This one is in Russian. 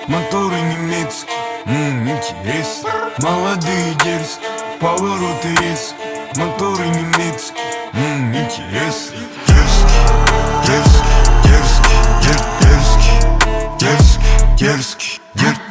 моторы немецкие, интересно. Молодые дерзкие, повороты резкие, моторы немецкие, интересно. Дерзкий, дерзкий, дерзкий, дерзкий, дерзкий, дерзкий, дерзкий.